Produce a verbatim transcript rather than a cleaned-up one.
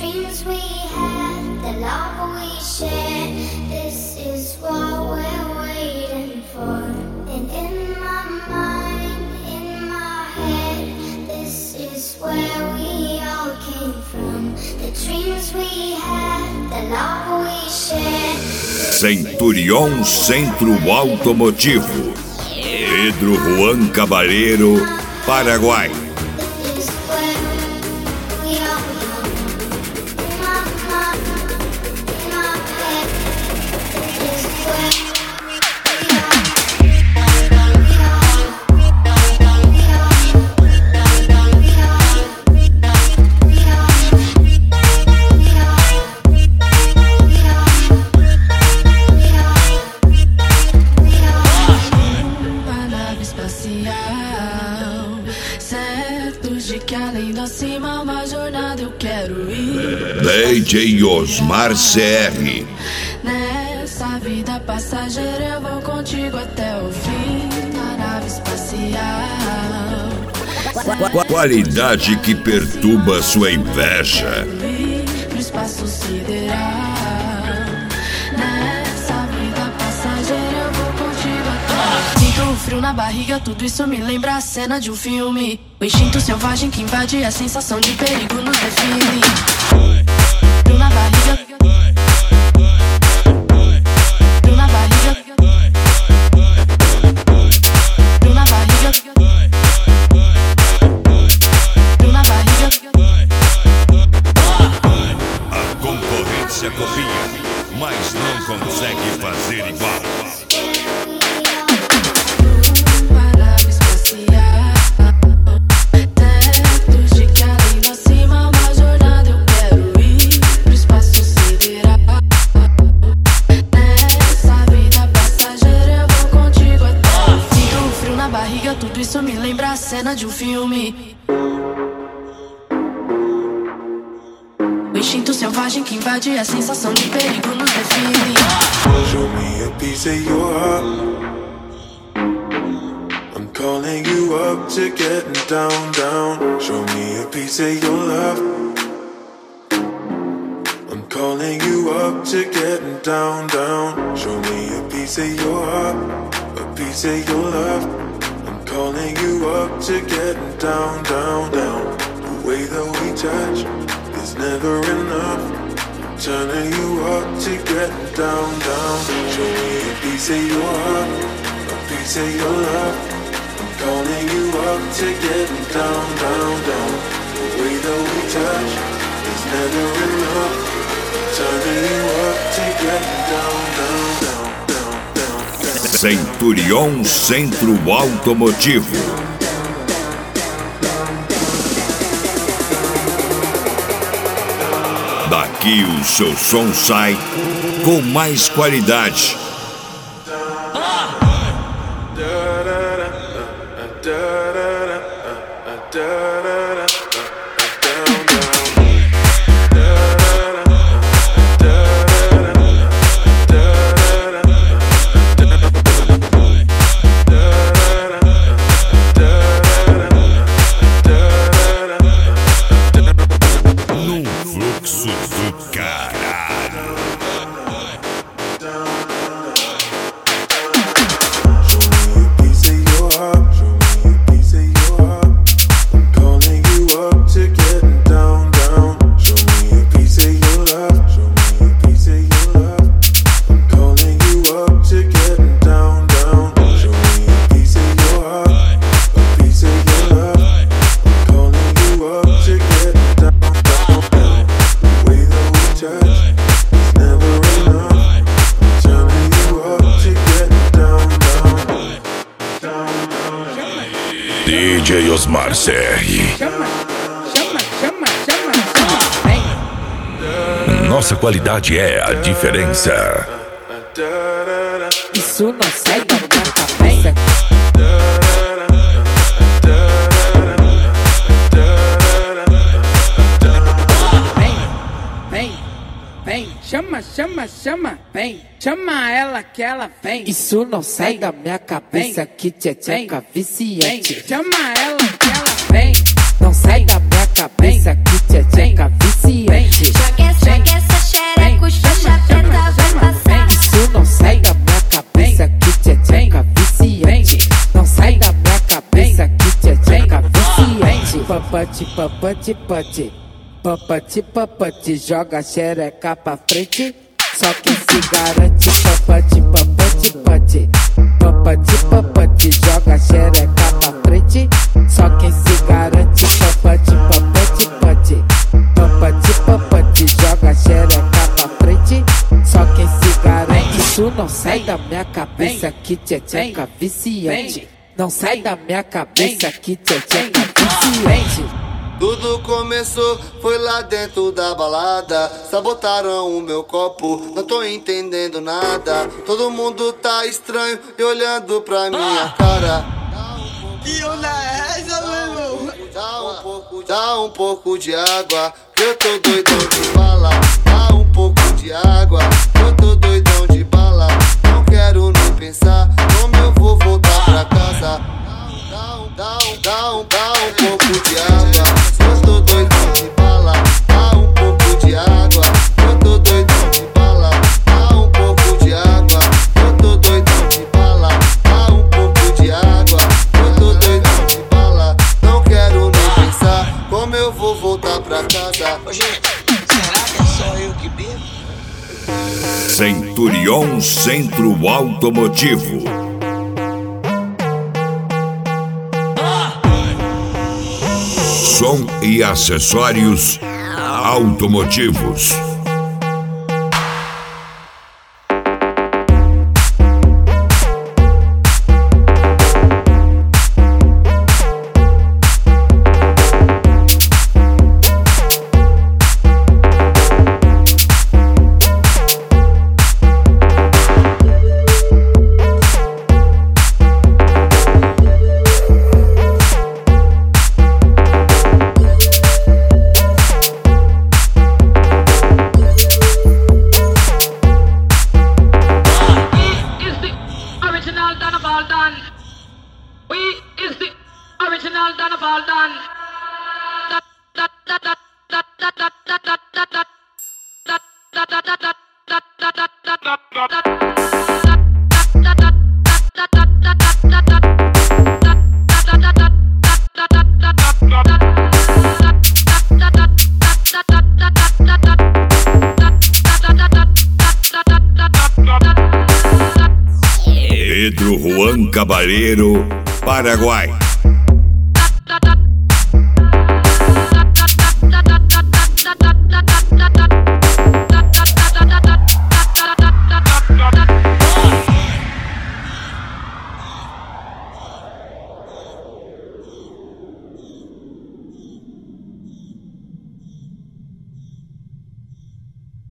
dreams we had, the love we shared, this is what we're waiting for. And in my mind, in my head, this is where we all came from. The dreams we had, the love we shared. Centurion Centro Automotivo, Pedro Juan Caballero, Paraguai. D J Osmar C R. Nessa vida passageira eu vou contigo até o fim da nave espacial. Qualidade que perturba sua inveja. No espaço sideral. Nessa vida passageira eu vou contigo até o fim. Sinto um frio na barriga, tudo isso me lembra a cena de um filme. O instinto selvagem que invade a sensação de perigo nos define. Frio na barriga, frio na barriga, frio na barriga, frio na barriga. A concorrência copia, mas não consegue fazer igual. Tudo isso me lembra a cena de um filme. O instinto selvagem que invade a sensação de perigo nos define. Show me a piece of your heart. I'm calling you up to getting down, down. Show me a piece of your love. I'm calling you up to getting down, down. Show me a piece of your heart, a piece of your love. Calling you up to getting down, down, down. The way that we touch is never enough. Turning you up to getting down, down. Show me a piece of your heart, a piece of your love. I'm calling you up to getting down, down, down. The way that we touch is never enough. Turning you up to getting down, down, down. Centurion Centro Automotivo. Daqui o seu som sai com mais qualidade. D J Osmar C R. Chama, chama, chama, chama, chama. Nossa qualidade é a diferença. Isso não sai da minha cabeça. Vem, vem, vem, chama, chama, chama, vem. Chama ela que ela vem. Isso não sai da minha cabeça, que tcheca viciante. Chama ela que ela vem. Não sai da minha cabeça, que tcheca viciante. papate, papate, pate. Papate, papate, joga a xereca pra frente. Só quem se garante, papate, papate, pate. Papate, papate, joga a xereca pra frente. Só quem se garante, papate, papate, pate. Papate, papate, joga a xereca pra frente. Só quem se garante. Tu não sai da minha cabeça que tcheca viciante. Não sai da minha cabeça que tcheca viciante. Tudo começou, foi lá dentro da balada. Sabotaram o meu copo, não tô entendendo nada. Todo mundo tá estranho e olhando pra minha cara. Que onda é essa, meu irmão? Dá um pouco, dá um pouco de água, que eu tô doidão de bala. Dá um pouco de água, que eu tô doidão de bala. Não quero nem pensar como eu vou voltar pra casa. Dá um, dá um, dá um, dá um pouco de água, eu tô doidão de bala. Dá um pouco de água, eu tô doidão de bala. Dá um pouco de água, eu tô doidão de bala. Dá um pouco de água, eu tô doidão de bala. Não quero nem pensar como eu vou voltar pra casa. Ô, gente, será que é só eu que bebo? Centurion Centro Automotivo. Som e acessórios automotivos. Pedro Juan Caballero, Paraguai.